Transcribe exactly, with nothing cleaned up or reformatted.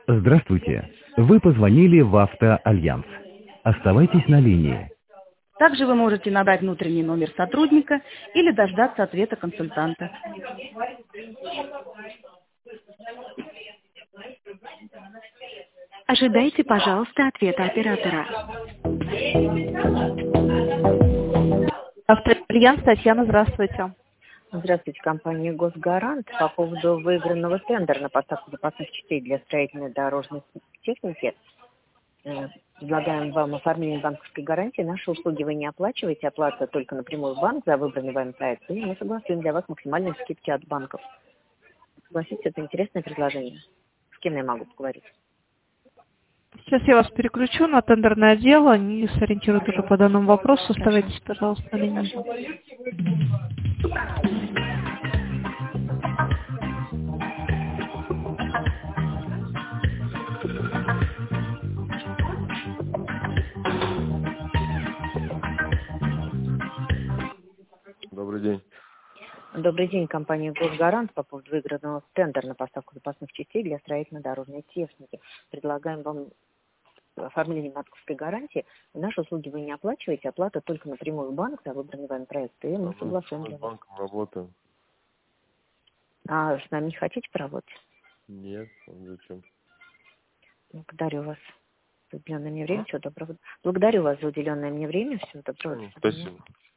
Здравствуйте. Вы позвонили в Автоальянс. Оставайтесь на линии. Также вы можете набрать внутренний номер сотрудника или дождаться ответа консультанта. Ожидайте, пожалуйста, ответа оператора. Автоальянс, Татьяна, здравствуйте. Здравствуйте, компания «Госгарант». По поводу выигранного тендера на поставку запасных частей для строительной дорожной техники. Э, Предлагаем вам оформление банковской гарантии. Наши услуги вы не оплачиваете, оплата только напрямую в банк за выбранный вами проект. И мы согласуем для вас максимальные скидки от банков. Согласитесь, это интересное предложение. С кем я могу поговорить? Сейчас я вас переключу на тендерное отдел, они сориентируют уже по данному вопросу. Оставайтесь, пожалуйста, на линии. Добрый день. Добрый день, компания «Госгарант». По поводу выигранного тендера на поставку запасных частей для строительно-дорожной техники. Предлагаем вам оформление банковской гарантии. Наши услуги вы не оплачиваете, оплата только напрямую в банк за выбранный вами проект. И мы согласуем. Мы с банком работаем. А с нами не хотите поработать? Нет, зачем? Благодарю вас за уделенное мне время. Всего доброго. Благодарю вас за уделенное мне время. Всего доброго. Спасибо.